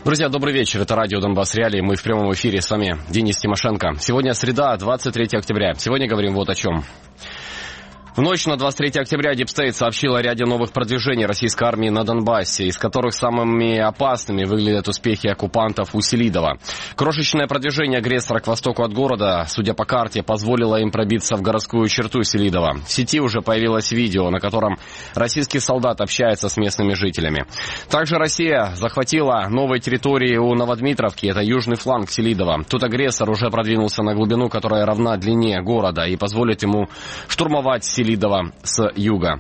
Друзья, добрый вечер. Это радио «Донбасс Реалии». Мы в прямом эфире. С вами Денис Тимошенко. Сегодня среда, 23 октября. Сегодня говорим вот о чем. В ночь на 23 октября Deep State сообщил о ряде новых продвижений российской армии на Донбассе, из которых самыми опасными выглядят успехи оккупантов у Селидова. Крошечное продвижение агрессора к востоку от города, судя по карте, позволило им пробиться в городскую черту Селидова. В сети уже появилось видео, на котором российский солдат общается с местными жителями. Также Россия захватила новые территории у Новодмитровки, это южный фланг Селидова. Тут агрессор уже продвинулся на глубину, которая равна длине города и позволит ему штурмовать Селидова с юга.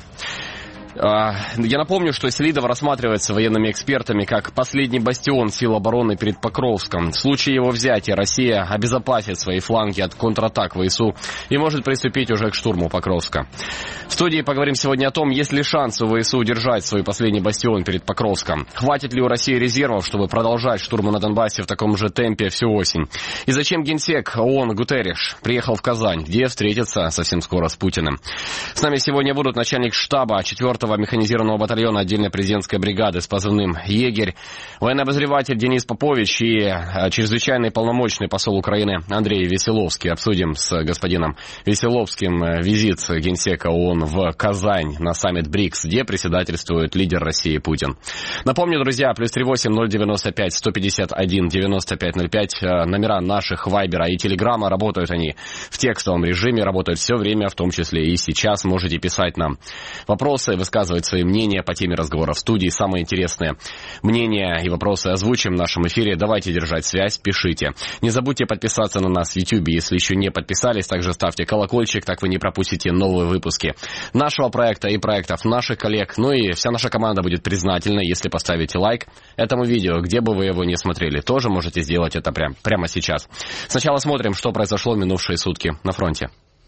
Я напомню, что Селидов рассматривается военными экспертами как последний бастион сил обороны перед Покровском. В случае его взятия Россия обезопасит свои фланги от контратак ВСУ и может приступить уже к штурму Покровска. В студии поговорим сегодня о том, есть ли шанс у ВСУ удержать свой последний бастион перед Покровском. Хватит ли у России резервов, чтобы продолжать штурмы на Донбассе в таком же темпе всю осень. И зачем генсек ООН Гутерриш приехал в Казань, где встретится совсем скоро с Путиным. С нами сегодня будут начальник штаба 4-го механизированного батальона отдельной президентской бригады с позывным «Егерь», военный обозреватель Денис Попович и чрезвычайный полномочный посол Украины Андрей Веселовский. Обсудим с господином Веселовским визит генсека ООН в Казань на саммит БРИКС, где председательствует лидер России Путин. Напомню, друзья, +38 095 151 95 05, номера наших Вайбера и Телеграма. Работают они в текстовом режиме, работают все время, в том числе и сейчас. Можете писать нам вопросы, высказывать свои мнения по теме разговора в студии. Самые интересные мнения и вопросы озвучим в нашем эфире. Давайте держать связь, пишите. Не забудьте подписаться на нас в YouTube, если еще не подписались. Также ставьте колокольчик, так вы не пропустите новые выпуски нашего проекта и проектов наших коллег. Ну и вся наша команда будет признательна, если поставите лайк этому видео, где бы вы его не смотрели. Тоже можете сделать это прямо сейчас. Сначала смотрим, что произошло в минувшие сутки на фронте.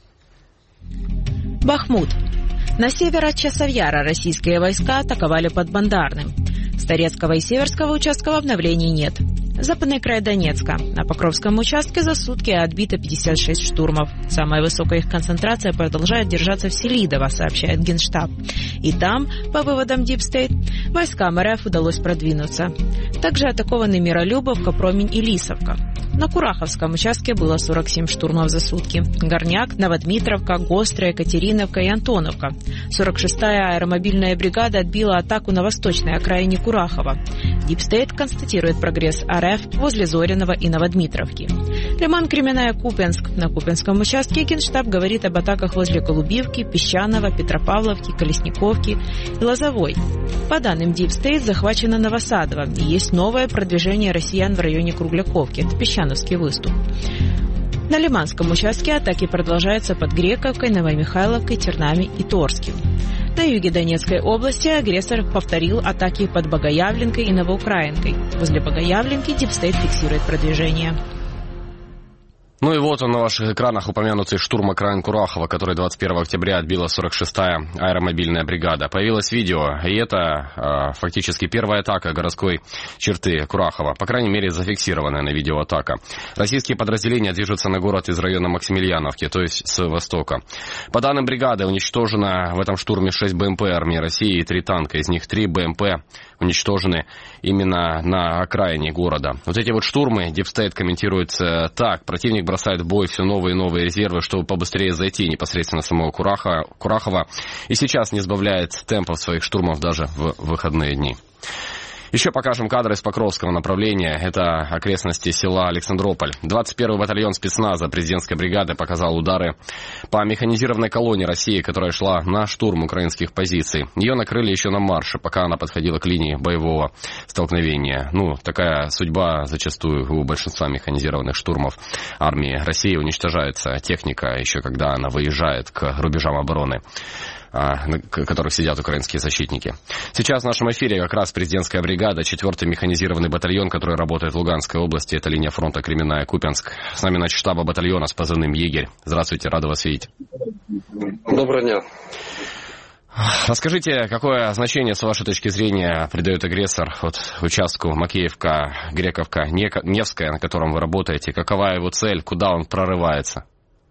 Бахмут. На север от Часовьяра российские войска атаковали под Бандарным. С Торецкого и Северского участков обновлений нет. Западный край Донецка. На Покровском участке за сутки отбито 56 штурмов. Самая высокая их концентрация продолжает держаться в Селидово, сообщает Генштаб. И там, по выводам Deep State, войскам РФ удалось продвинуться. Также атакованы Миролюбовка, Промень и Лисовка. На Кураховском участке было 47 штурмов за сутки. Горняк, Новодмитровка, Гострая, Катериновка и Антоновка. 46-я аэромобильная бригада отбила атаку на восточной окраине Курахова. Deep State констатирует прогресс РФ возле Зориного и Новодмитровки. Лиман, Кременная, Купенск. На Купенском участке Генштаб говорит об атаках возле Голубивки, Песчаного, Петропавловки, Колесниковки и Лозовой. По данным Deep State, захвачено Новосадово и есть новое продвижение россиян в районе Кругляковки. Это Песчановский выступ. На Лиманском участке атаки продолжаются под Грековкой, Новомихайловкой, Тернами и Торским. На юге Донецкой области агрессор повторил атаки под Богоявленкой и Новоукраинкой. Возле Богоявленки Deep State фиксирует продвижение. Ну и вот он на ваших экранах упомянутый штурм окраин Курахова, который 21 октября отбила 46-я аэромобильная бригада. Появилось видео, и это фактически первая атака городской черты Курахова. По крайней мере, зафиксированная на видео атака. Российские подразделения движутся на город из района Максимiliaновки, то есть с востока. По данным бригады, уничтожено в этом штурме 6 БМП армии России и 3 танка. Из них 3 БМП уничтожены именно на окраине города. Вот эти вот штурмы Deep State комментирует так. Противник бросает в бой все новые и новые резервы, чтобы побыстрее зайти непосредственно в самого Курахова. И сейчас не сбавляет темпов своих штурмов даже в выходные дни. Еще покажем кадры из Покровского направления. Это окрестности села Александрополь. 21-й батальон спецназа президентской бригады показал удары по механизированной колонне России, которая шла на штурм украинских позиций. Ее накрыли еще на марше, пока она подходила к линии боевого столкновения. Такая судьба зачастую у большинства механизированных штурмов армии России. Уничтожается техника еще когда она выезжает к рубежам обороны, на которых сидят украинские защитники. Сейчас в нашем эфире как раз президентская бригада, 4-й механизированный батальон, который работает в Луганской области. Это линия фронта Кременная, Купенск. С нами начальник штаба батальона с позывным «Егерь». Здравствуйте, рада вас видеть. Доброго дня. Расскажите, какое значение, с вашей точки зрения, придает агрессор участку Макеевка, Грековка, Невская, на котором вы работаете? Какова его цель, куда он прорывается?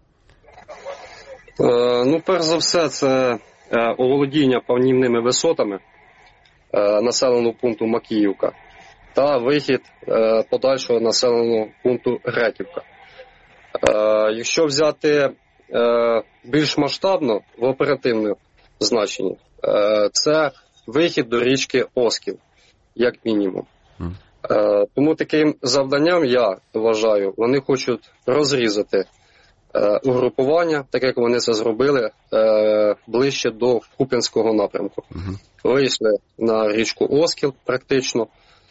Перш за все, це оволодіння панівними висотами населеного пункту Макіївка. та вихід подальшого населеного пункту Греківка. Якщо взяти більш масштабно в оперативному значенні, це вихід до річки Оскіл, як мінімум. Тому таким завданням, я вважаю, вони хочуть розрізати угрупування, так як вони це зробили ближче до Куп'янського напрямку. Вийшли на річку Оскіл практично.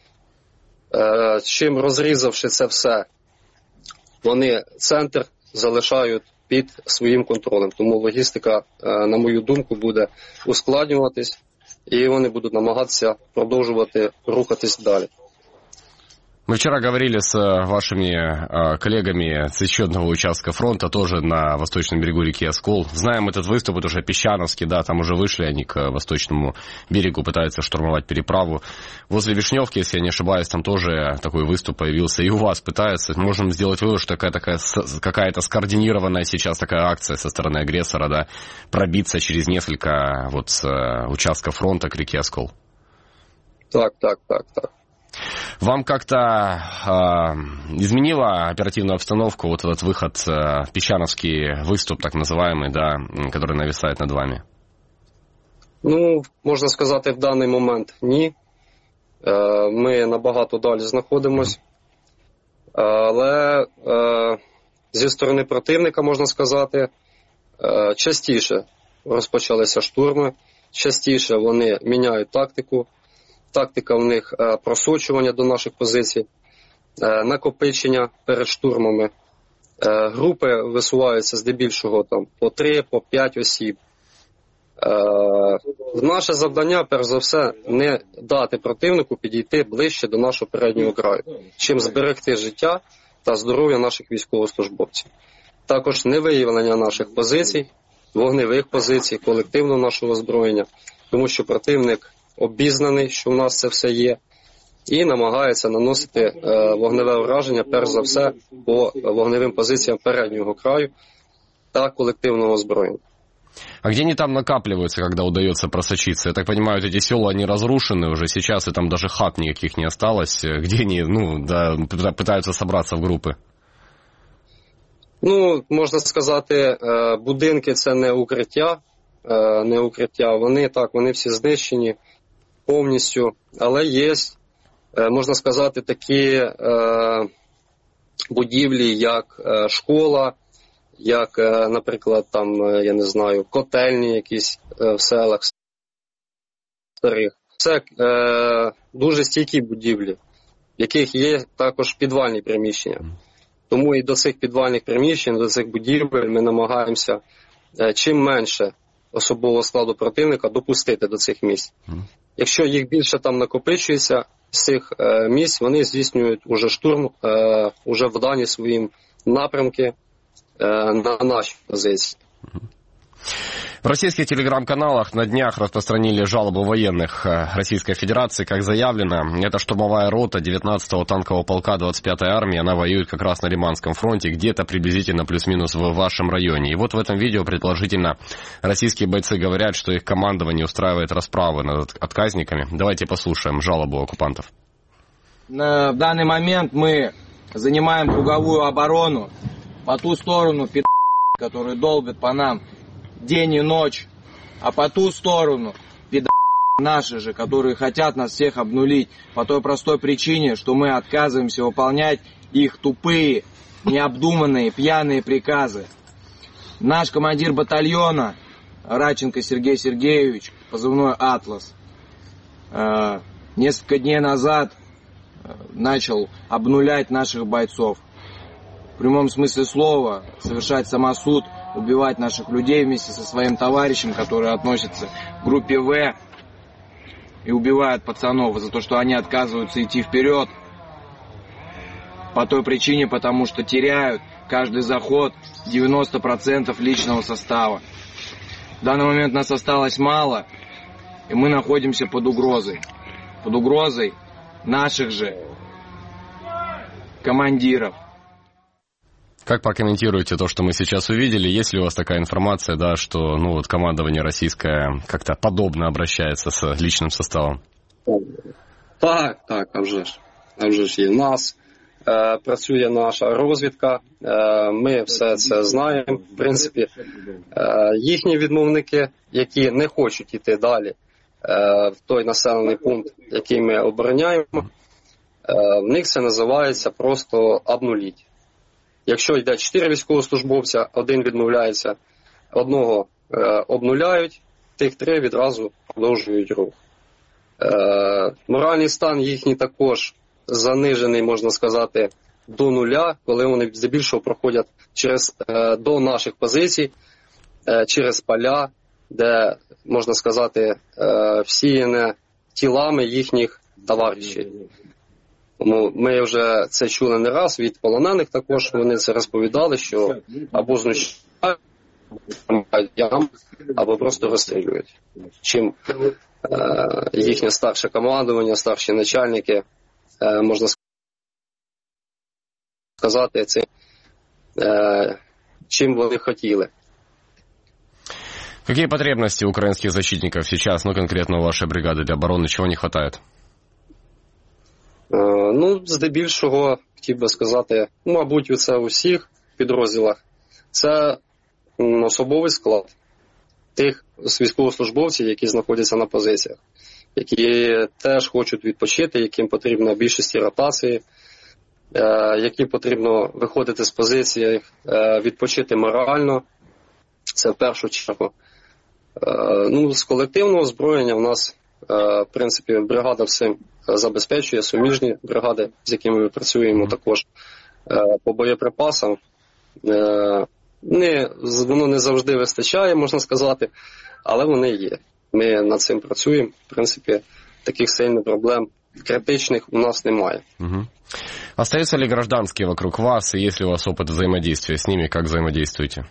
Чим розрізавши це все, вони центр залишають під своїм контролем. Тому логістика, на мою думку, буде ускладнюватись, і вони будуть намагатися продовжувати рухатись далі. Мы вчера говорили с вашими коллегами с еще одного участка фронта, тоже на восточном берегу реки Оскол. Знаем этот выступ, это уже Песчановский, да, там уже вышли они к восточному берегу, пытаются штурмовать переправу. Возле Вишневки, если я не ошибаюсь, там тоже такой выступ появился. И у вас пытаются. Можем сделать вывод, что какая-то скоординированная сейчас такая акция со стороны агрессора, да, пробиться через несколько участков фронта к реке Оскол. Так. Вам как-то изменила оперативную обстановку вот этот выход, Песчановский выступ, так называемый, да, который нависает над вами? Ну, можна сказати, в даний момент ні. Ми набагато далі знаходимось. Але зі сторони противника, можна сказати, частіше розпочалися штурми, частіше вони міняють тактику. Тактика в них просочування до наших позицій, накопичення перед штурмами. Групи висуваються здебільшого там по 3, по 5 осіб. Наше завдання, перш за все, не дати противнику підійти ближче до нашого переднього краю, чим зберегти життя та здоров'я наших військовослужбовців. Також невиявлення наших позицій, вогневих позицій, колективного нашого озброєння, тому що противник обізнаний, що в нас це все є, і намагається наносити вогневе ураження, перш за все, по вогневим позиціям переднього краю та колективного озброєння. А где они там накапливаются, когда удается просочиться? Я так понимаю, эти села, они разрушены уже сейчас, и там даже хат никаких не осталось. Где они, пытаются собраться в группы? Ну, можна сказати, будинки – це не укриття. Вони всі знищені повністю. Але є, можна сказати, такі будівлі, як школа, як, наприклад, там, я не знаю, котельні якісь в селах старих. Це дуже стійкі будівлі, в яких є також підвальні приміщення. Тому і до цих підвальних приміщень, до цих будівель ми намагаємося чим менше особового складу противника допустити до цих місць. Якщо їх більше там накопичується з цих місць, вони здійснюють уже штурм, уже в дані своїм напрямки на наші позиції. В российских телеграм-каналах на днях распространили жалобу военных Российской Федерации, как заявлено. Это штурмовая рота 19-го танкового полка 25-й армии. Она воюет как раз на Лиманском фронте, где-то приблизительно плюс-минус в вашем районе. И вот в этом видео, предположительно, российские бойцы говорят, что их командование устраивает расправы над отказниками. Давайте послушаем жалобу оккупантов. В данный момент мы занимаем круговую оборону по ту сторону, которые долбят по нам день и ночь, а по ту сторону наши же, которые хотят нас всех обнулить по той простой причине, что мы отказываемся выполнять их тупые, необдуманные, пьяные приказы. Наш командир батальона Радченко Сергей Сергеевич, позывной «Атлас», несколько дней назад начал обнулять наших бойцов. В прямом смысле слова совершать самосуд, убивать наших людей вместе со своим товарищем, который относится к группе В, и убивают пацанов за то, что они отказываются идти вперед. По той причине, потому что теряют каждый заход 90% личного состава. В данный момент нас осталось мало, и мы находимся под угрозой. Под угрозой наших же командиров. Как прокомментируете то, что мы сейчас увидели? Есть ли у вас такая информация, да, что командование российское как-то подобно обращается с личным составом? Так, а вже ж. вже ж є в нас. Працює наша розвідка, ми все це знаємо. В принципі, їхні відмовники, які не хочуть йти далі в той населений пункт, який ми обороняємо, в них це називається просто обнуліть. Якщо йде 4 військовослужбовця, один відмовляється, одного обнуляють, тих 3 відразу продовжують рух. Моральний стан їхній також занижений, можна сказати, до нуля, коли вони здебільшого проходять до наших позицій, через поля, де, можна сказати, всіяне тілами їхніх товаришів. Тому ми вже це чули не раз від полонених також, вони це розповідали, що або знущають, або просто розстрілюють. Чим їхнє старше командування, старші начальники, можна сказати, це, чим вони хотіли. Какие потребности украинских защитников сейчас, конкретно у вашей бригады для обороны, чего не хватает? Здебільшого, хотів би сказати, мабуть, це у всіх підрозділах, це особовий склад тих військовослужбовців, які знаходяться на позиціях, які теж хочуть відпочити, яким потрібно більшості ротації, яким потрібно виходити з позиції, відпочити морально, це в першу чергу. З колективного озброєння в нас, в принципі, бригада всім забезпечує, суміжні бригади, з якими ми працюємо також по боєприпасам. Воно не завжди вистачає, можна сказати, але вони є. Ми над цим працюємо. В принципі, таких сильних проблем критичних у нас немає. Угу. Остаются ли гражданские вокруг вас, и есть ли у вас опыт взаимодействия с ними, как взаимодействуете?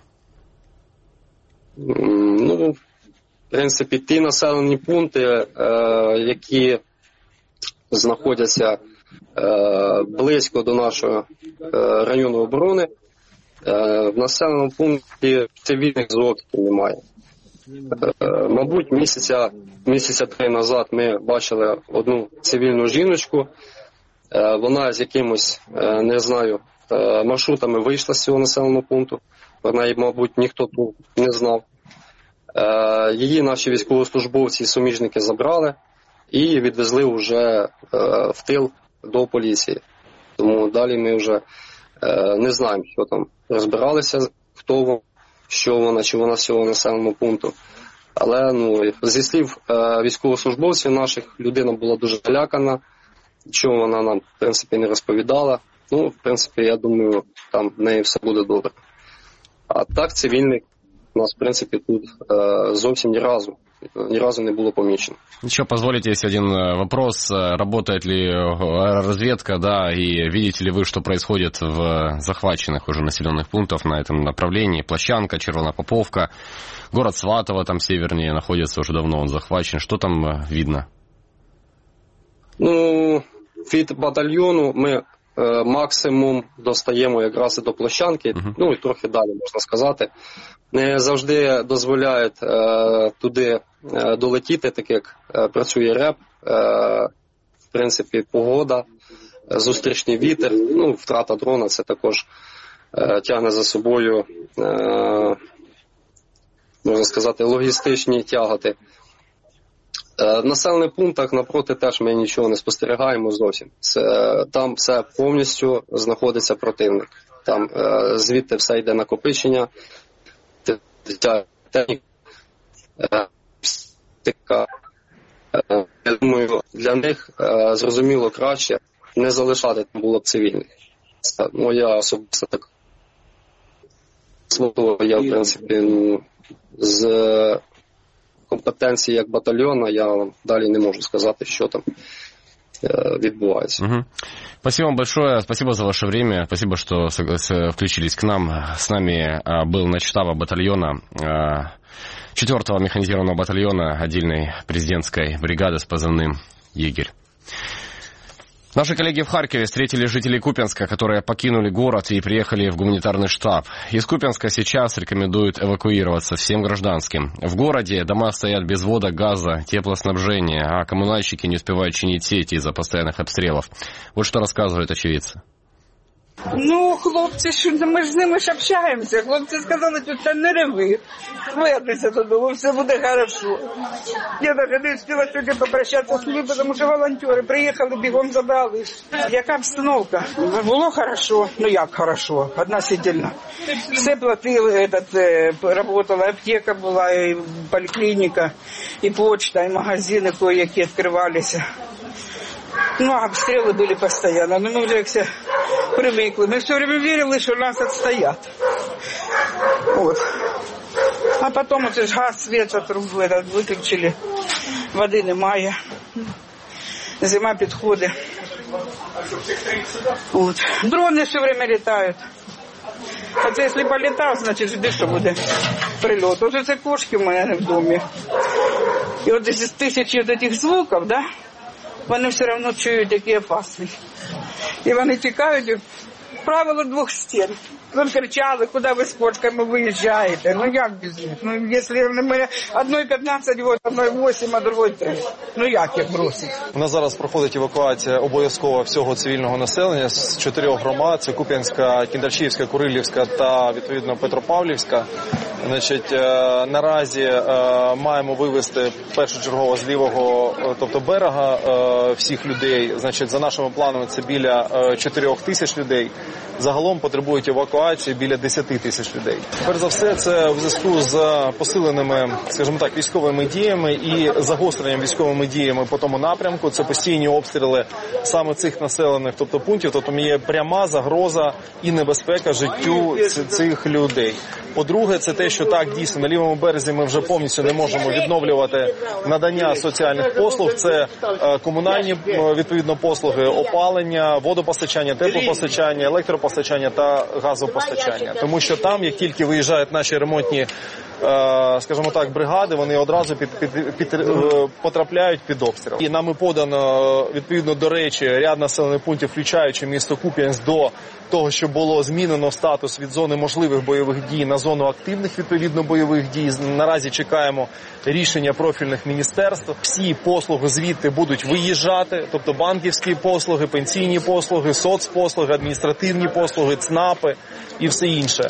В принципі, ті населені пункти, які знаходяться близько до нашого району оборони, в населеному пункті цивільних зовсім немає. Мабуть, місяця 3 назад ми бачили одну цивільну жіночку. Вона з якимось, не знаю, маршрутами вийшла з цього населеного пункту. Вона, мабуть, ніхто тут не знав. Її наші військовослужбовці і суміжники забрали і відвезли вже в тил до поліції. Тому далі ми вже не знаємо, що там. Розбиралися, хто вона, що вона, чи вона з цього населеного пункту. Але зі слів військовослужбовців наших, людина була дуже налякана, чого вона нам, в принципі, не розповідала. В принципі, я думаю, там в неї все буде добре. А так, цивільних у нас, в принципі, тут зовсім ні разу не було помічено. Еще позволите, есть один вопрос. Работает ли разведка, и видите ли вы, что происходит в захваченных уже населенных пунктах на этом направлении? Площанка, Червонопоповка, город Сватово, там севернее, находится уже давно, он захвачен. Что там видно? Від батальйону ми максимум достаємо якраз і до Площанки, і трохи далі, можна сказати. Не завжди дозволяють туди долетіти, так як працює РЕП, в принципі, погода, зустрічний вітер, втрата дрона, це також тягне за собою, можна сказати, логістичні тяготи. В населених пунктах напроти теж ми нічого не спостерігаємо зовсім. Там все повністю знаходиться противник. Там звідти все йде накопичення, техніка. Я думаю, для них зрозуміло краще не залишати там було б цивільних. Це моя особиста така. Я, в принципі, з компетенції як батальйона я далі не можу сказати, що там відбувається. Угу. Спасибо вам большое, спасибо за ваше время, спасибо, что включились к нам. С нами был начштаба батальона, 4-го механизированного батальона отдельной президентской бригады с позывным «Егерь». Наши коллеги в Харькове встретили жителей Купянска, которые покинули город и приехали в гуманитарный штаб. Из Купянска сейчас рекомендуют эвакуироваться всем гражданским. В городе дома стоят без вода, газа, теплоснабжения, а коммунальщики не успевают чинить сети из-за постоянных обстрелов. Вот что рассказывают очевидцы. Ну, хлопці, що ми ж з ними ж общаємося. Хлопці сказали, тут не реви. Вернися додому, все буде хорошо. Я навіть не встигла сьогодні попрощатися з ними, тому що волонтери приїхали, бігом забрали. Яка обстановка? Було хорошо, ну як хорошо, относительно. Все платили, работала аптека була, і поліклініка, і почта, і магазини кое-які відкривалися. Ну, обстрелы были постоянно, но мы уже все привыкли. Мы все время верили, что нас отстоят. Вот. А потом вот газ, свет, трубу выключили. Воды немає. Зима підходить. Вот. Дроны все время летают. А це, якщо полетав, значить, жди, що буде прильот. Ось це кошки в мене в домі. І от із тисячі таких звуків, да? Вони все одно чують, які опасні. І вони тікають, правило двох стін. Вони кричали, куди ви з кошками виїжджаєте. Ну як без них? Ну якщо ми одної 15 років, одної 8, а другої 3. Ну як їх бросить? У нас зараз проходить евакуація обов'язково всього цивільного населення з 4 громад. Це Куп'янська, Кіндрашівська, Курилівська та, відповідно, Петропавлівська. Значить, наразі маємо вивезти першочергово з лівого, тобто берега, всіх людей. Значить, за нашими планами це біля 4 тисяч людей. Загалом потребують евакуації біля 10 тисяч людей. Перш за все, це в зв'язку з посиленими, скажімо так, військовими діями і загостренням військовими діями по тому напрямку. Це постійні обстріли саме цих населених, тобто пунктів, тобто є пряма загроза і небезпека життю цих людей. По-друге, це те, що так, дійсно, на лівому березі ми вже повністю не можемо відновлювати надання соціальних послуг. Це комунальні, відповідно, послуги, опалення, водопостачання, теплопостачання, електропостачання та газопостачання. Тому що там, як тільки виїжджають наші ремонтні, скажімо так, бригади, вони одразу потрапляють під обстріл. І нами подано, відповідно до речі, ряд населених пунктів, включаючи місто Куп'янськ, до того, що було змінено статус від зони можливих бойових дій на зону активних, відповідно, бойових дій. Наразі чекаємо рішення профільних міністерств. Всі послуги звідти будуть виїжджати, тобто банківські послуги, пенсійні послуги, соцпослуги, адміністративні послуги, ЦНАПи і все інше.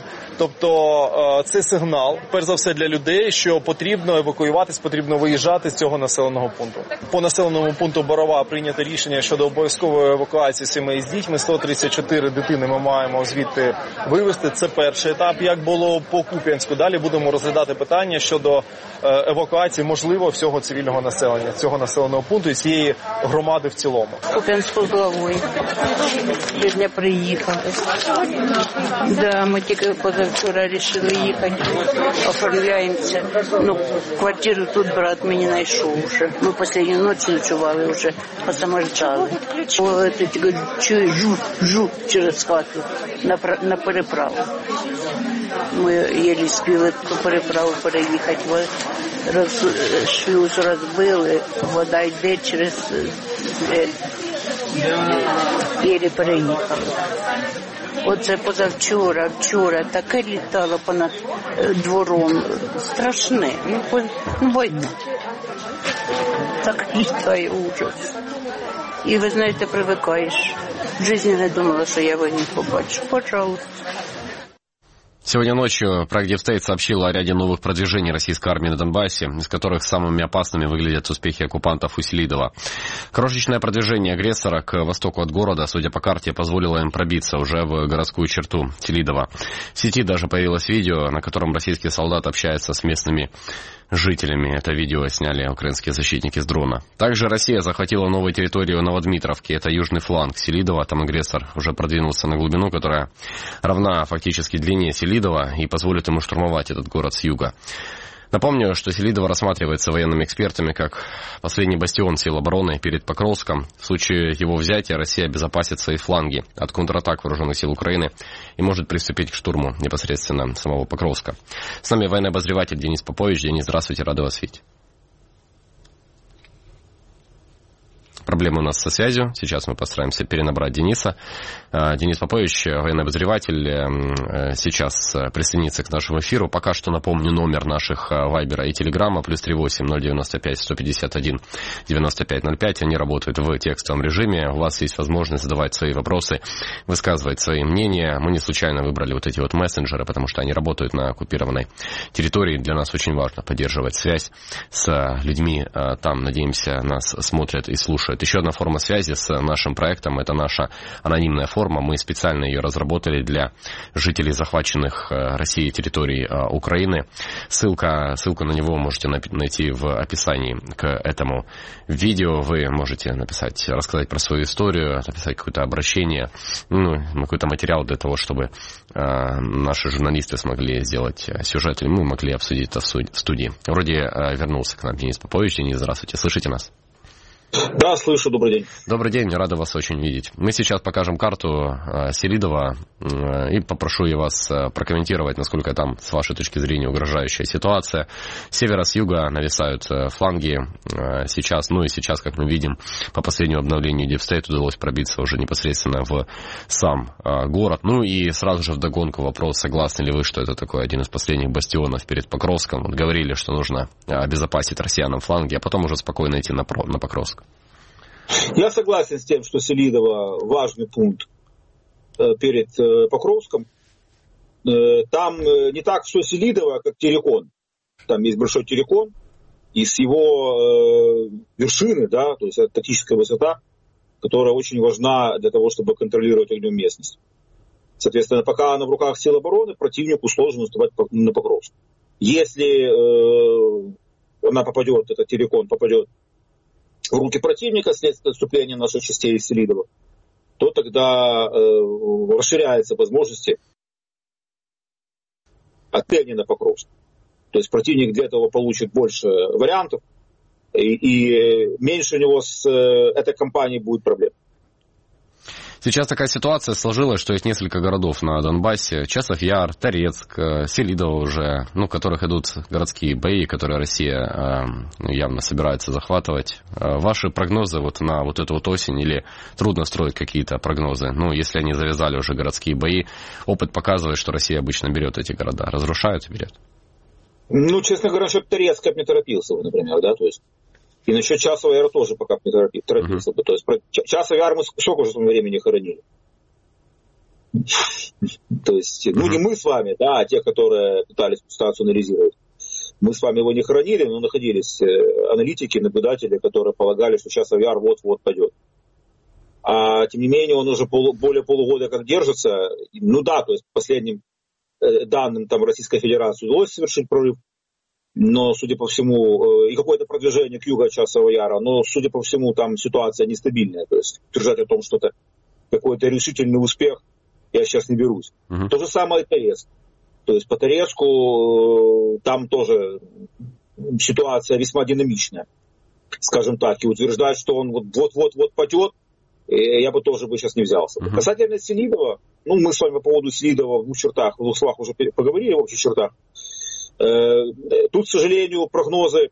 Тобто це сигнал, перш за все, для людей, що потрібно евакуюватись, потрібно виїжджати з цього населеного пункту. По населеному пункту Борова прийнято рішення щодо обов'язкової евакуації сімей з дітьми. 134 дитини ми маємо звідти вивезти. Це перший етап, як було по Куп'янську. Далі будемо розглядати питання щодо евакуації, можливо, всього цивільного населення, цього населеного пункту і цієї громади в цілому. Куп'янську головою. Сьогодні приїхали. Да, ми тільки позавчора вирішили їхати, оформляємося. Ну, квартиру тут брат мені знайшов вже. Ми останню ніч ночували вже, посаможджали. Чую, жу через хату на переправу. Ми єлі спіли по переправу переїхати. Шлюз розбили, вода йде через єлі переїхали. Оце позавчора, вчора таке літало понад двором. Страшне. Ну, війна. Так літає ужас. І, ви знаєте, привикаєш. В житті не думала, що я війну побачу. Пожалуйста. Сегодня ночью проект Deep State сообщил о ряде новых продвижений российской армии на Донбассе, из которых самыми опасными выглядят успехи оккупантов у Селидова. Крошечное продвижение агрессора к востоку от города, судя по карте, позволило им пробиться уже в городскую черту Селидова. В сети даже появилось видео, на котором российский солдат общается с местными жителями. Это видео сняли украинские защитники с дрона. Также Россия захватила новую территорию Новодмитровки. Это южный фланг Селидова. Там агрессор уже продвинулся на глубину, которая равна фактически длине Селидова и позволит ему штурмовать этот город с юга. Напомню, что Селидово рассматривается военными экспертами как последний бастион сил обороны перед Покровском. В случае его взятия Россия обезопасит свои фланги от контратак вооруженных сил Украины и может приступить к штурму непосредственно самого Покровска. С нами военный обозреватель Денис Попович. Денис, здравствуйте, рады вас видеть. проблемы у нас со связью. Сейчас мы постараемся перенабрать Дениса. Денис Попович, военный обозреватель, сейчас присоединится к нашему эфиру. Пока что напомню номер наших Вайбера и Телеграма, +38 095 151 9505. Они работают в текстовом режиме. У вас есть возможность задавать свои вопросы, высказывать свои мнения. Мы не случайно выбрали вот эти вот мессенджеры, потому что они работают на оккупированной территории. Для нас очень важно поддерживать связь с людьми там. Надеемся, нас смотрят и слушают. Еще одна форма связи с нашим проектом — это наша анонимная форма. Мы специально ее разработали для жителей захваченных Россией территорий Украины. Ссылка на него можете найти в описании к этому видео. Вы можете написать, рассказать про свою историю, написать какое-то обращение, какой-то материал для того, чтобы наши журналисты смогли сделать сюжет, и мы могли обсудить это в студии. Вроде вернулся к нам Денис Попович. Денис, здравствуйте. Слышите нас? Да, слышу, добрый день. Добрый день, рада вас очень видеть. Мы сейчас покажем карту Селидова и попрошу я вас прокомментировать, насколько там, с вашей точки зрения, угрожающая ситуация. С севера, с юга нависают фланги сейчас, и сейчас, как мы видим, по последнему обновлению Deep State удалось пробиться уже непосредственно в сам город. И сразу же вдогонку вопрос, согласны ли вы, что это такой один из последних бастионов перед Покровском. Вот говорили, что нужно обезопасить россиянам фланги, а потом уже спокойно идти на Покровск. Я согласен с тем, что Селидово важный пункт перед Покровском. Там не так все Селидово, как Терекон. Там есть большой Терекон, и с его вершины, то есть это тактическая высота, которая очень важна для того, чтобы контролировать огнем местность. Соответственно, пока она в руках сил обороны, противнику сложно наступать на Покровск. Если она попадет, этот Терекон попадет в руки противника вследствие отступления наших частей из Селидова, то тогда расширяются возможности отпения на Покровск. То есть противник для этого получит больше вариантов, и меньше у него с этой кампанией будет проблем. Сейчас такая ситуация сложилась, что есть несколько городов на Донбассе. Часов-Яр, Торецк, Селидово уже, в которых идут городские бои, которые Россия явно собирается захватывать. Ваши прогнозы на эту осень, или трудно строить какие-то прогнозы? Если они завязали уже городские бои, опыт показывает, что Россия обычно берет эти города. Разрушает и берет? Честно говоря, насчет Торецка я бы не торопился, например, то есть. И насчет Часового Яра тоже пока не торопился бы. То есть Часовый Яр мы сколько уже времени хоронили. То есть, не мы с вами, а те, которые пытались ситуацию анализировать. Мы с вами его не хоронили, но находились аналитики, наблюдатели, которые полагали, что Часовый Яр вот-вот пойдет. А тем не менее, он уже более полугода как держится. То есть по последним данным Российской Федерации удалось совершить прорыв. Но, судя по всему, и какое-то продвижение к югу от Часового Яра, но, судя по всему, там ситуация нестабильная. То есть утверждать о том, что это какой-то решительный успех, я сейчас не берусь. То же самое и Торецк. То есть по Торецку там тоже ситуация весьма динамичная, скажем так. И утверждать, что он вот-вот падет, я бы тоже сейчас не взялся. Касательно Селидова, мы с вами по поводу Селидова в двух словах уже поговорили, в общих чертах. Тут, к сожалению, прогнозы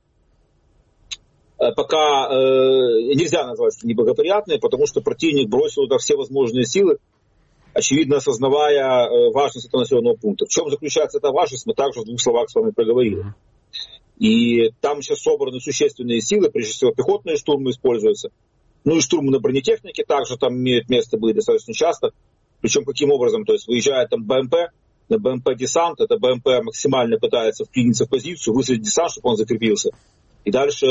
пока нельзя назвать неблагоприятные, потому что противник бросил туда все возможные силы, очевидно осознавая важность этого населенного пункта. В чем заключается эта важность, мы также в двух словах с вами проговорили. И там сейчас собраны существенные силы, прежде всего пехотные штурмы используются. И штурмы на бронетехнике также там имеют место быть достаточно часто. Причем каким образом? То есть выезжает там БМП, на БМП десант, это БМП максимально пытается вклиниться в позицию, высадить десант, чтобы он закрепился. И дальше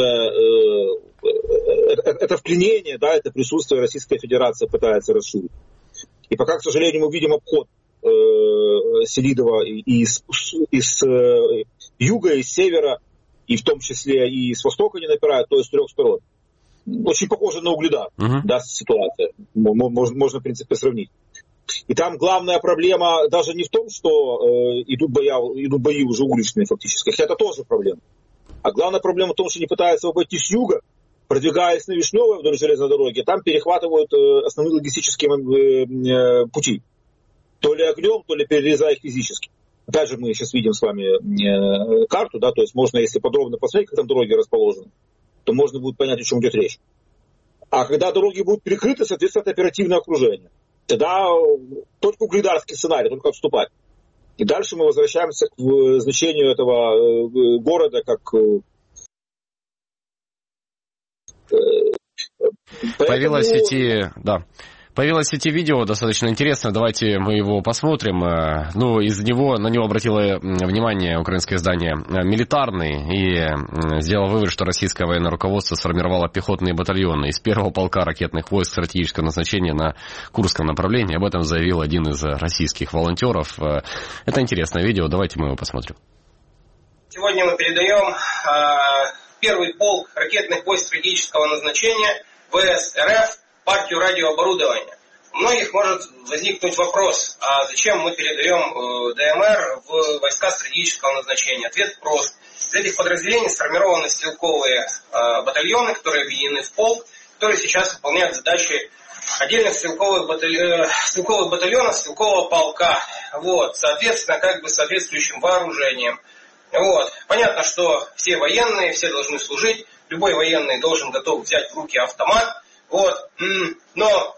это вклинение, это присутствие Российской Федерации пытается расширить. И пока, к сожалению, мы видим обход Селидова и из юга, и с севера, и в том числе и с востока не напирают, то есть с трех сторон. Очень похоже на Угледар, ситуация. Можно, в принципе, сравнить. И там главная проблема даже не в том, что идут бои уже уличные фактически, хотя это тоже проблема. А главная проблема в том, что они пытаются обойти с юга, продвигаясь на Вишневое вдоль железной дороги, там перехватывают основные логистические пути. То ли огнем, то ли перерезая их физически. Опять же, мы сейчас видим с вами карту, то есть можно, если подробно посмотреть, как там дороги расположены, то можно будет понять, о чем идет речь. А когда дороги будут перекрыты, соответственно, это оперативное окружение. Тогда только угледарский сценарий, только отступать. И дальше мы возвращаемся к значению этого города как... Появилось в сети видео достаточно интересное, давайте мы его посмотрим. Ну, на него обратило внимание украинское издание «Милитарный» и сделал вывод, что российское военное руководство сформировало пехотные батальоны из первого полка ракетных войск стратегического назначения на Курском направлении. Об этом заявил один из российских волонтеров. Это интересное видео, давайте мы его посмотрим. Сегодня мы передаем первый полк ракетных войск стратегического назначения ВС РФ партию радиооборудования. У многих может возникнуть вопрос, а зачем мы передаем ДМР в войска стратегического назначения? Ответ прост. Из этих подразделений сформированы стрелковые батальоны, которые объединены в полк, которые сейчас выполняют задачи отдельных стрелковых батальонов, стрелкового полка. Вот, соответственно, соответствующим вооружением. Вот. Понятно, что все военные, все должны служить. Любой военный должен готов взять в руки автомат. Вот. Но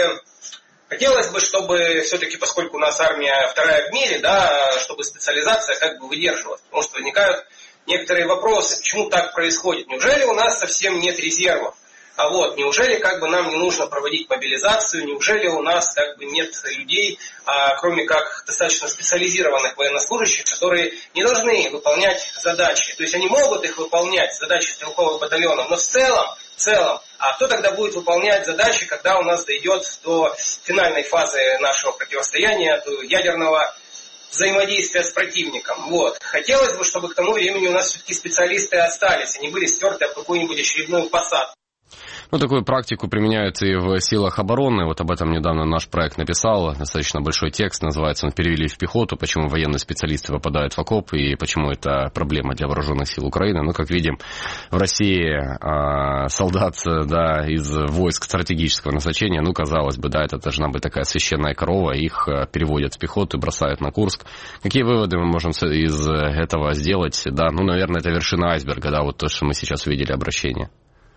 хотелось бы, чтобы все-таки, поскольку у нас армия вторая в мире, да, чтобы специализация выдерживалась. Потому что возникают некоторые вопросы, почему так происходит. Неужели у нас совсем нет резервов? Неужели нам не нужно проводить мобилизацию? Неужели у нас нет людей, кроме как достаточно специализированных военнослужащих, которые не должны выполнять задачи? То есть они могут их выполнять, задачи стрелковых батальонов, но в целом, а кто тогда будет выполнять задачи, когда у нас дойдет до финальной фазы нашего противостояния, до ядерного взаимодействия с противником? Вот. Хотелось бы, чтобы к тому времени у нас все-таки специалисты остались, они были стерты об какую-нибудь очередную посадку. Такую практику применяют и в силах обороны. Вот об этом недавно наш проект написал. Достаточно большой текст, называется он «Перевели в пехоту. Почему военные специалисты попадают в окоп и почему это проблема для вооруженных сил Украины». Как видим, в России солдат из войск стратегического назначения, казалось бы, это должна быть такая священная корова. Их переводят в пехоту, бросают на Курск. Какие выводы мы можем из этого сделать? Наверное, это вершина айсберга, то, что мы сейчас увидели обращение.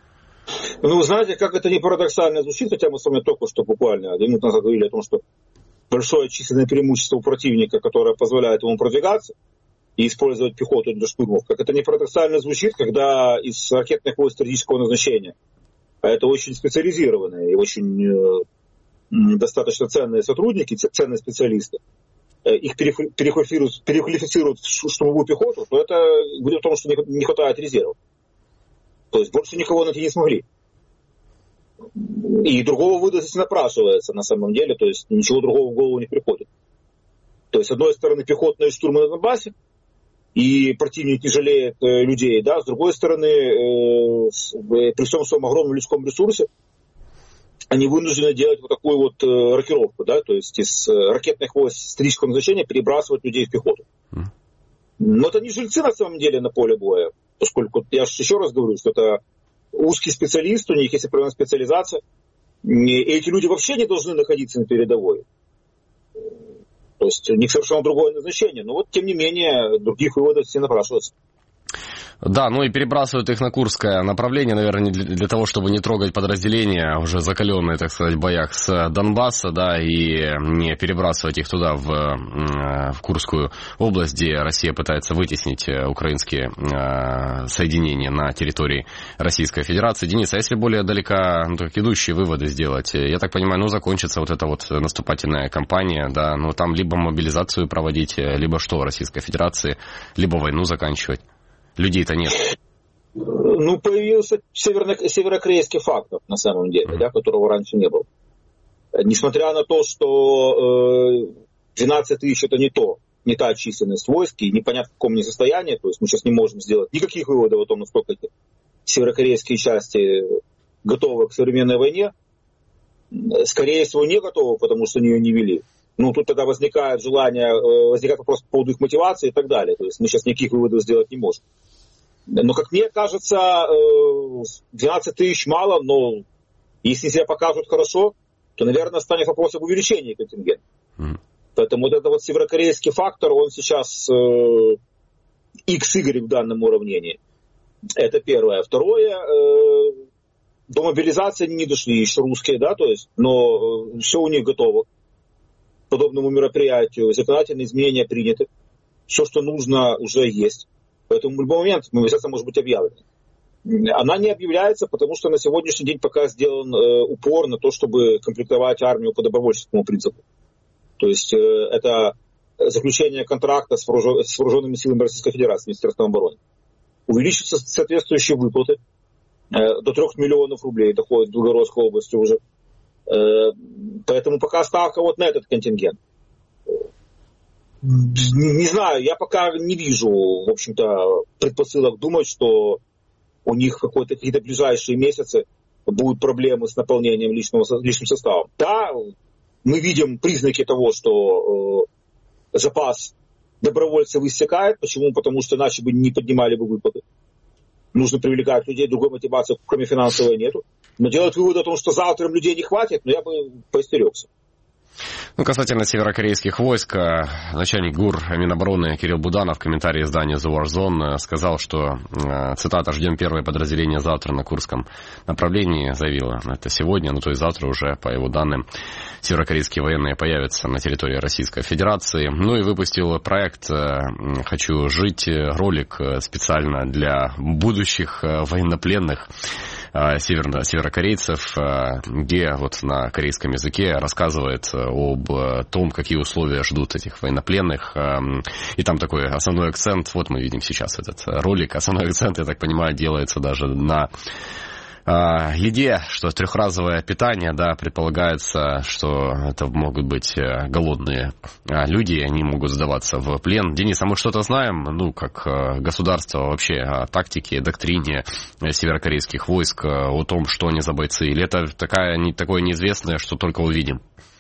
Знаете, как это не парадоксально звучит, хотя мы с вами только что буквально 2 минуты назад говорили о том, что большое численное преимущество у противника, которое позволяет ему продвигаться и использовать пехоту для штурмов. Как это не парадоксально звучит, когда из ракетных войск стратегического назначения, а это очень специализированные и очень достаточно ценные сотрудники, ценные специалисты, их переквалифицируют в штурмовую пехоту, то это говорит о том, что не хватает резервов. То есть больше никого найти не смогли. И другого выдать здесь напрашивается на самом деле, то есть ничего другого в голову не приходит. То есть, с одной стороны, пехотные штурмы на Донбассе, и противник не жалеет людей, с другой стороны, при всем своем огромном людском ресурсе, они вынуждены делать такую рокировку, то есть из ракетных войск стратегического назначения перебрасывать людей в пехоту. Но это не жильцы на самом деле на поле боя, поскольку, я еще раз говорю, что это узкий специалист, у них есть определенная специализация, и эти люди вообще не должны находиться на передовой. То есть у них совершенно другое назначение, но тем не менее, других выводов все напрашиваются. Да, и перебрасывают их на Курское направление, наверное, для того, чтобы не трогать подразделения, уже закаленные, так сказать, в боях с Донбасса, и не перебрасывать их туда, в Курскую область, где Россия пытается вытеснить украинские соединения на территории Российской Федерации. Денис, а если более далеко идущие выводы сделать, я так понимаю, закончится эта наступательная кампания, там либо мобилизацию проводить, либо что в Российской Федерации, либо войну заканчивать. Людей-то нет. Появился северокорейский фактор, на самом деле, которого раньше не было. Несмотря на то, что 12 тысяч это не та численность войск, и непонятно в каком состоянии, то есть мы сейчас не можем сделать никаких выводов о том, насколько эти северокорейские части готовы к современной войне. Скорее всего, не готовы, потому что они ее не вели. Тут тогда возникает вопрос по поводу их мотивации и так далее. То есть мы сейчас никаких выводов сделать не можем. Но, как мне кажется, 12 тысяч мало, но если себя покажут хорошо, то, наверное, станет вопрос об увеличении контингента. Поэтому этот северокорейский фактор, он сейчас XY в данном уравнении. Это первое. Второе, до мобилизации они не дошли, еще русские, да, то есть, но все у них готово к подобному мероприятию, законодательные изменения приняты, все, что нужно, уже есть. Поэтому в любой момент мобилизация может быть объявлена. Она не объявляется, потому что на сегодняшний день пока сделан упор на то, чтобы комплектовать армию по добровольческому принципу. То есть это заключение контракта с вооруженными силами Российской Федерации, Министерством обороны. Увеличатся соответствующие выплаты. До 3 миллионов рублей доходит в Белгородской области уже. Поэтому пока ставка вот на этот контингент. Не знаю, я пока не вижу, в общем-то, предпосылок думать, что у них какие-то ближайшие месяцы будут проблемы с наполнением личным составом. Да, мы видим признаки того, что запас добровольцев иссякает. Почему? Потому что иначе бы не поднимали бы выплаты. Нужно привлекать людей, другой мотивации, кроме финансовой, нету. Но делать вывод о том, что завтра им людей не хватит, я бы поостерегся. Ну, касательно северокорейских войск, начальник ГУР Минобороны Кирилл Буданов в комментарии изданию The War Zone сказал, что, цитата, «ждем первое подразделение завтра на Курском направлении», заявила это сегодня, то есть завтра уже, по его данным, северокорейские военные появятся на территории Российской Федерации. Ну и выпустил проект «Хочу жить», ролик специально для будущих военнопленных северокорейцев, где вот на корейском языке рассказывает об том, какие условия ждут этих военнопленных. И там такой основной акцент, вот мы видим сейчас этот ролик, основной акцент, я так понимаю, делается даже на еде, что трехразовое питание, да, предполагается, что это могут быть голодные люди, они могут сдаваться в плен. Денис, а мы что-то знаем, ну, как государство вообще о тактике, доктрине северокорейских войск, о том, что они за бойцы? Или это такое неизвестное, что только увидим?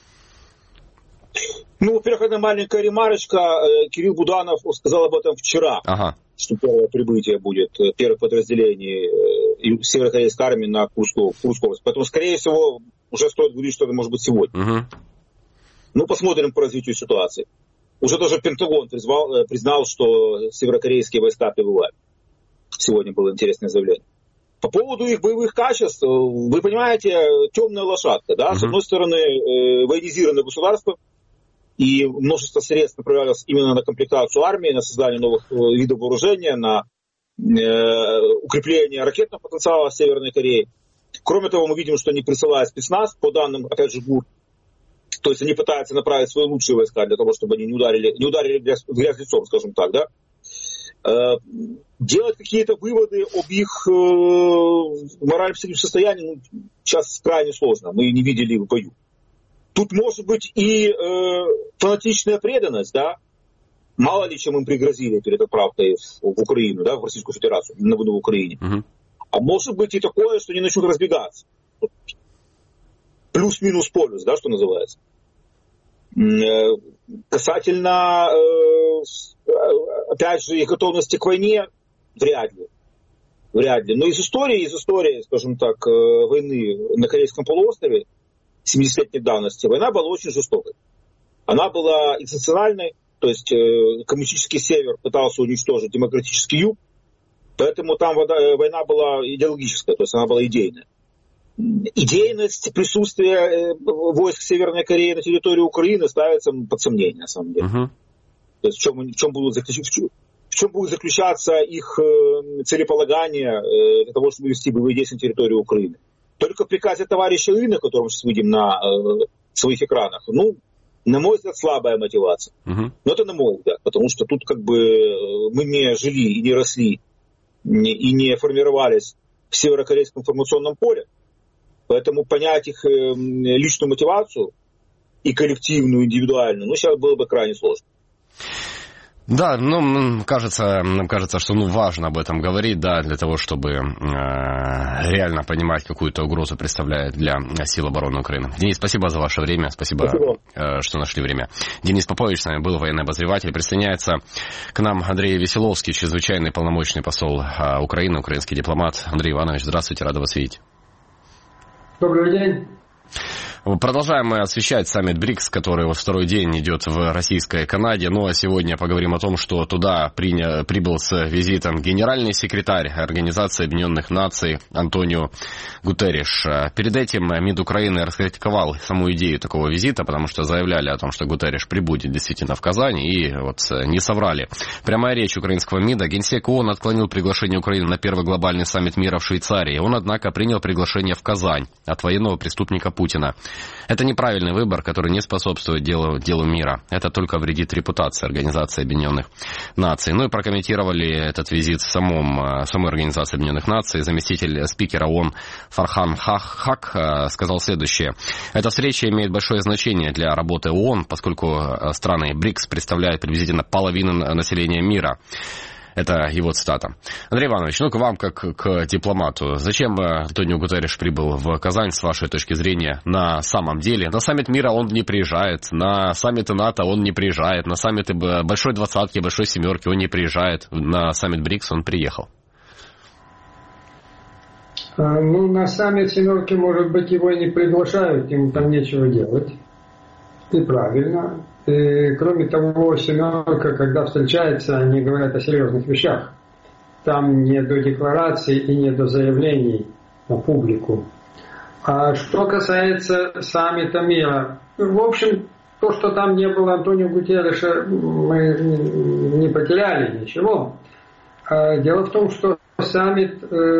Ну, во-первых, одна маленькая ремарочка. Кирилл Буданов сказал об этом вчера, что первое прибытие будет первых подразделений северокорейской армии на Курскую область. Поэтому, скорее всего, уже стоит говорить, что это может быть сегодня. Ну, посмотрим по развитию ситуации. Уже даже Пентагон признал, что северокорейские войска прибывают. Сегодня было интересное заявление. По поводу их боевых качеств, вы понимаете, темная лошадка. Да? С одной стороны, военизированное государство, и множество средств направлялось именно на комплектацию армии, на создание новых видов вооружения, на укрепление ракетного потенциала Северной Кореи. Кроме того, мы видим, что они присылают спецназ, по данным, опять же, ГУР. То есть они пытаются направить свои лучшие войска для того, чтобы они не ударили в грязь лицом, скажем так, да. Делать какие-то выводы об их морально-психическом состоянии сейчас крайне сложно. Мы не видели их в бою. Тут может быть и фанатичная преданность, да. Мало ли, чем им пригрозили перед отправкой в Украину, да, в Российскую Федерацию, на войну в Украине. А может быть и такое, что они начнут разбегаться. Плюс-минус полюс, да, что называется. Касательно, опять же, их готовности к войне, вряд ли. Но из истории, скажем так, войны на Корейском полуострове 70-летней давности, война была очень жестокой. Она была экзистенциальной, то есть коммунистический север пытался уничтожить демократический юг, поэтому там война была идеологическая, то есть она была идейная. Идейность присутствия войск Северной Кореи на территории Украины ставится под сомнение, на самом деле. То есть в чем будет заключаться их целеполагание для того, чтобы вести боевые действия на территории Украины. Только в приказе товарища Ильина, который мы сейчас видим на своих экранах, ну, на мой взгляд, слабая мотивация. Но это на мой взгляд, потому что тут как бы мы не жили и не росли, и не формировались в северокорейском информационном поле. Поэтому понять их личную мотивацию и коллективную, индивидуальную, ну, сейчас было бы крайне сложно. Да, нам кажется, что важно об этом говорить, да, для того, чтобы реально понимать, какую-то угрозу представляет для сил обороны Украины. Денис, спасибо за ваше время, спасибо. Что нашли время. Денис Попович с нами был, военный обозреватель. Присоединяется к нам Андрей Веселовский, чрезвычайный полномочный посол Украины, украинский дипломат. Андрей Иванович, здравствуйте, рада вас видеть. Добрый день. Продолжаем мы освещать саммит БРИКС, который вот второй день идет в российской Канаде. Ну а сегодня поговорим о том, что туда прибыл с визитом генеральный секретарь Организации Объединенных Наций Антонио Гутерриш. Перед этим МИД Украины раскритиковал саму идею такого визита, потому что заявляли о том, что Гутерриш прибудет действительно в Казань, и вот не соврали. Прямая речь украинского МИДа: Генсек ООН отклонил приглашение Украины на первый глобальный саммит мира в Швейцарии. Он, однако, принял приглашение в Казань от военного преступника Путина. Это неправильный выбор, который не способствует делу мира. Это только вредит репутации Организации Объединенных Наций. Ну и прокомментировали этот визит в самой Организации Объединенных Наций. Заместитель спикера ООН Фархан Хак сказал следующее. Эта встреча имеет большое значение для работы ООН, поскольку страны БРИКС представляют приблизительно половину населения мира. Это его цитата. Андрей Иванович, ну к вам, как к дипломату. Зачем Антонио Гутерриш прибыл в Казань, с вашей точки зрения, на самом деле? На саммит мира он не приезжает, на саммиты НАТО он не приезжает, на саммиты Большой Двадцатки, Большой Семерки он не приезжает, на саммит БРИКС он приехал. Ну, на саммит Семерки, может быть, его и не приглашают, ему там нечего делать. И правильно. И, кроме того, Семерка, когда встречается, они говорят о серьезных вещах. Там не до деклараций и не до заявлений на публику. А что касается саммита мира, в общем, то, что там не было Антонио Гутерриша, мы не потеряли ничего. Дело в том, что саммит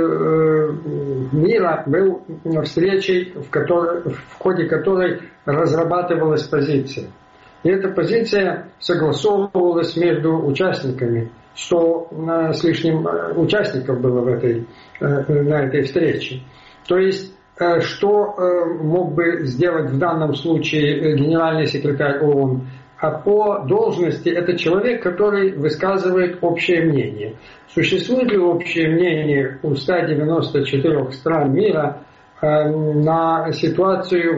мира был встречей, в ходе которой разрабатывалась позиция. И эта позиция согласовывалась между участниками. 100 с лишним участников было на этой встрече. То есть, что мог бы сделать в данном случае генеральный секретарь ООН? А по должности это человек, который высказывает общее мнение. Существует ли общее мнение у 194 стран мира на ситуацию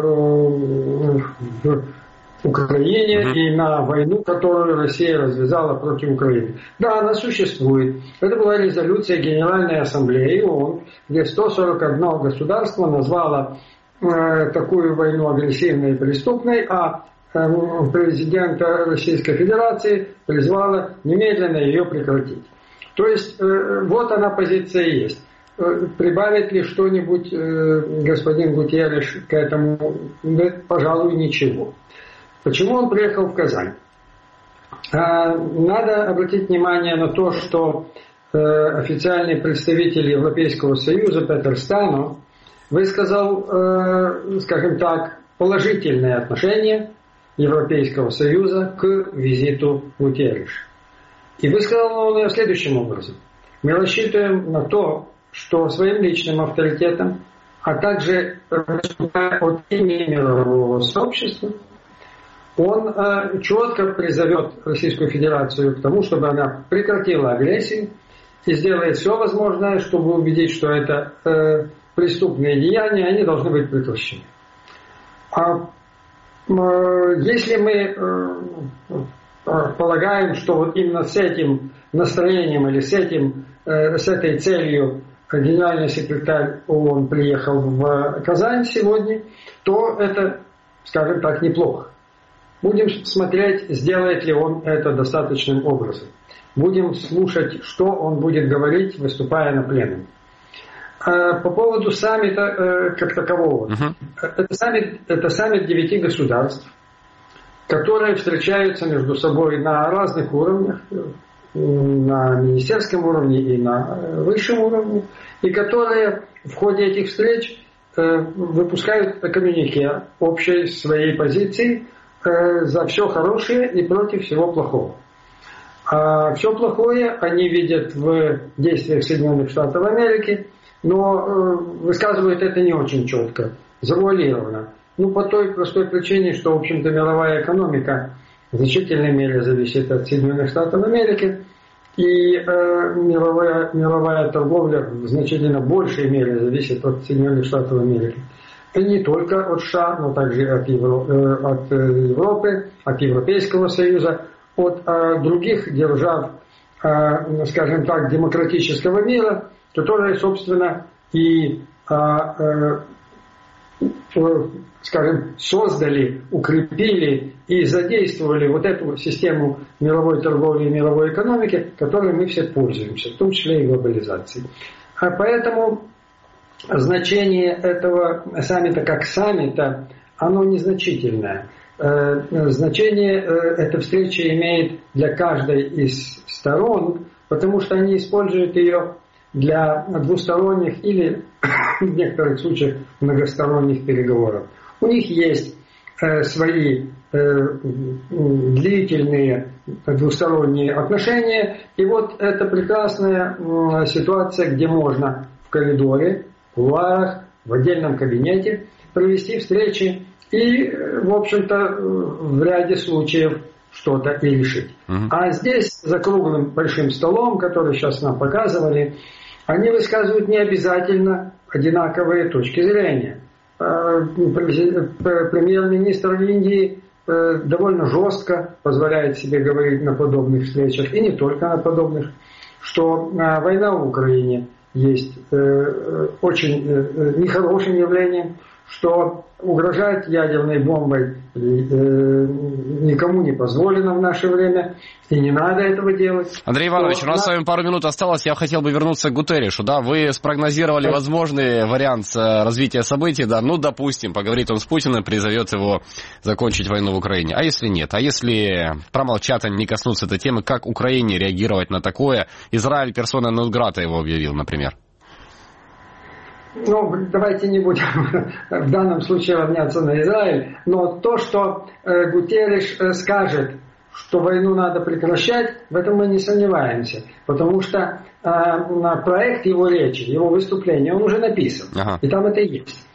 в Украине и на войну, которую Россия развязала против Украины? Да, она существует. Это была резолюция Генеральной Ассамблеи ООН, где 141 государство назвало такую войну агрессивной и преступной, а президента Российской Федерации призвала немедленно ее прекратить. То есть вот она позиция есть. Прибавит ли что-нибудь господин Гутерриш к этому? Пожалуй, ничего. Почему он приехал в Казань? Надо обратить внимание на то, что официальный представитель Европейского Союза Петер Стано высказал, скажем так, положительное отношение Европейского Союза к визиту Гутерриша. И высказал он ее следующим образом. Мы рассчитываем на то, что своим личным авторитетом, а также от имени мирового сообщества, он четко призовет Российскую Федерацию к тому, чтобы она прекратила агрессию и сделает все возможное, чтобы убедить, что это преступные деяния, они должны быть прекращены. Если мы полагаем, что вот именно с этим настроением или с этой целью генеральный секретарь ООН приехал в Казань сегодня, то это, скажем так, неплохо. Будем смотреть, сделает ли он это достаточным образом. Будем слушать, что он будет говорить, выступая на пленуме. По поводу саммита как такового. Это саммит 9 государств, которые встречаются между собой на разных уровнях, на министерском уровне и на высшем уровне, и которые в ходе этих встреч выпускают коммюнике общей своей позиции за все хорошее и против всего плохого. А все плохое они видят в действиях Соединенных Штатов Америки, но высказывают это не очень четко, завуалированно. Ну, по той простой причине, что, в общем-то, мировая экономика в значительной мере зависит от Соединенных Штатов Америки, и мировая торговля в значительно большей мере зависит от Соединенных Штатов Америки. И не только от США, но также от Европы, от Европейского Союза, от других держав, скажем так, демократического мира, которые, собственно, и скажем, создали, укрепили и задействовали вот эту систему мировой торговли и мировой экономики, которой мы все пользуемся, в том числе и глобализации. А поэтому значение этого саммита как саммита, оно незначительное. Значение эта встреча имеет для каждой из сторон, потому что они используют ее для двусторонних или в некоторых случаях многосторонних переговоров. У них есть свои длительные двусторонние отношения, и вот это прекрасная ситуация, где можно в коридоре, в кулуарах, в отдельном кабинете провести встречи и, в общем-то, в ряде случаев что-то и решить. А здесь, за круглым большим столом, который сейчас нам показывали, они высказывают не обязательно одинаковые точки зрения. Премьер-министр Индии довольно жестко позволяет себе говорить на подобных встречах, и не только на подобных, что война в Украине есть очень нехорошим явлением, что угрожать ядерной бомбой никому не позволено в наше время, и не надо этого делать. Андрей Иванович, у нас с вами пару минут осталось, я хотел бы вернуться к Гутерришу. Да, вы спрогнозировали возможный вариант развития событий, да, ну, допустим, поговорит он с Путиным, призовет его закончить войну в Украине. А если нет? А если промолчат, они не коснутся этой темы, как Украине реагировать на такое? Израиль персона нон-грата его объявил, например. Ну, давайте не будем в данном случае равняться на Израиль, но то, что Гутерриш скажет, что войну надо прекращать, в этом мы не сомневаемся, потому что проект его речи, его выступления, он уже написан, и там это есть.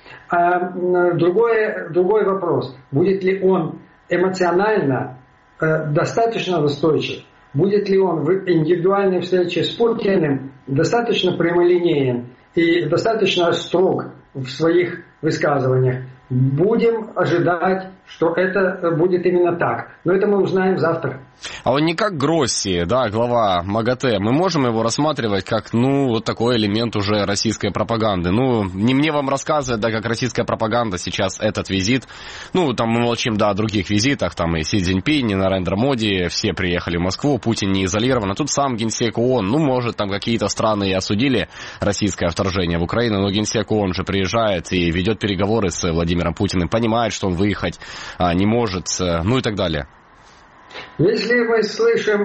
Другой вопрос, будет ли он эмоционально достаточно настойчив, будет ли он в индивидуальной встрече с Путиным достаточно прямолинеен и достаточно строг в своих высказываниях. Будем ожидать, что это будет именно так. Но это мы узнаем завтра. А он не как Гросси, да, глава МАГАТЭ. Мы можем его рассматривать как, ну, вот такой элемент уже российской пропаганды. Ну, не мне вам рассказывать, да, как российская пропаганда сейчас этот визит. Ну, там мы молчим, да, о других визитах. Там и Си Цзиньпинь, и Нарендра Моди, все приехали в Москву, Путин не изолирован. А тут сам генсек ООН, ну, может, там какие-то страны и осудили российское вторжение в Украину, но генсек ООН же приезжает и ведет переговоры с Владимиром Путиным, понимает, что он выехать не может, ну и так далее. Если мы слышим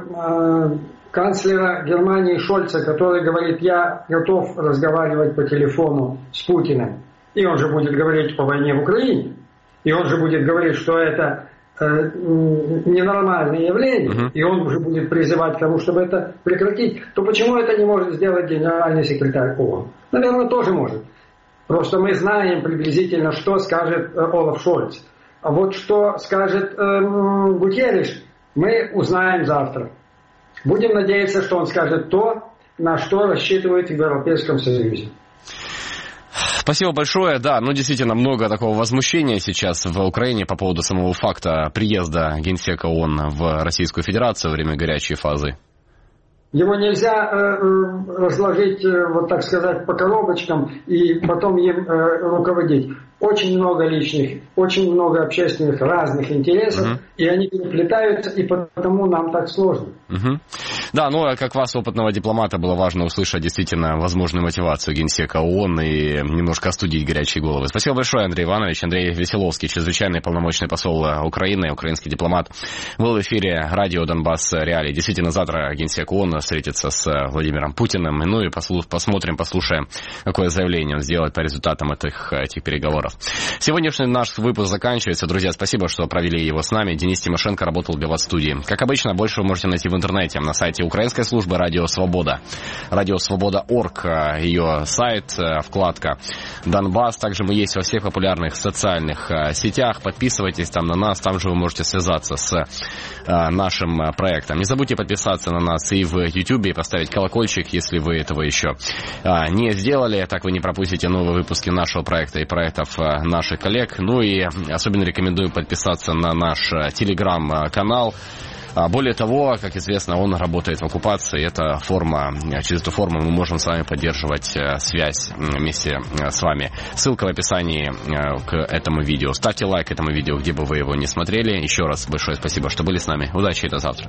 канцлера Германии Шольца, который говорит, я готов разговаривать по телефону с Путиным, и он же будет говорить о войне в Украине, и он же будет говорить, что это ненормальное явление, и он уже будет призывать к тому, чтобы это прекратить, то почему это не может сделать генеральный секретарь ООН? Наверное, тоже может. Просто мы знаем приблизительно, что скажет Олаф Шольц. А вот что скажет Гутерриш, мы узнаем завтра. Будем надеяться, что он скажет то, на что рассчитывает в Европейском Союзе. Спасибо большое. Да, ну действительно много такого возмущения сейчас в Украине по поводу самого факта приезда генсека ООН в Российскую Федерацию во время горячей фазы. Его нельзя разложить, вот так сказать, по коробочкам и потом им руководить. Очень много личных, очень много общественных разных интересов, и они переплетаются, и потому нам так сложно. Да, ну а как вас, опытного дипломата, было важно услышать действительно возможную мотивацию генсека ООН и немножко остудить горячие головы. Спасибо большое, Андрей Иванович. Андрей Веселовский, чрезвычайный полномочный посол Украины, украинский дипломат, был в эфире радио Донбасс Реалии. Действительно, завтра генсек ООН встретится с Владимиром Путиным, ну и послушаем, какое заявление он сделает по результатам этих переговоров. Сегодняшний наш выпуск заканчивается. Друзья, спасибо, что провели его с нами. Денис Тимошенко работал для вас в студии. Как обычно, больше вы можете найти в интернете, на сайте украинской службы «Радио Свобода». «Радио Свобода.орг», ее сайт, вкладка «Донбасс». Также мы есть во всех популярных социальных сетях. Подписывайтесь там на нас, там же вы можете связаться с нашим проектом. Не забудьте подписаться на нас и в YouTube, и поставить колокольчик, если вы этого еще не сделали. Так вы не пропустите новые выпуски нашего проекта и проектов наших коллег. Ну и особенно рекомендую подписаться на наш телеграм-канал. Более того, как известно, он работает в оккупации. Это форма, через эту форму мы можем с вами поддерживать связь вместе с вами. Ссылка в описании к этому видео. Ставьте лайк этому видео, где бы вы его не смотрели. Еще раз большое спасибо, что были с нами. Удачи и до завтра.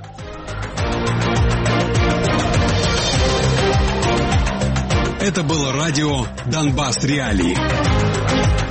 Это было радио «Донбасс Реалии».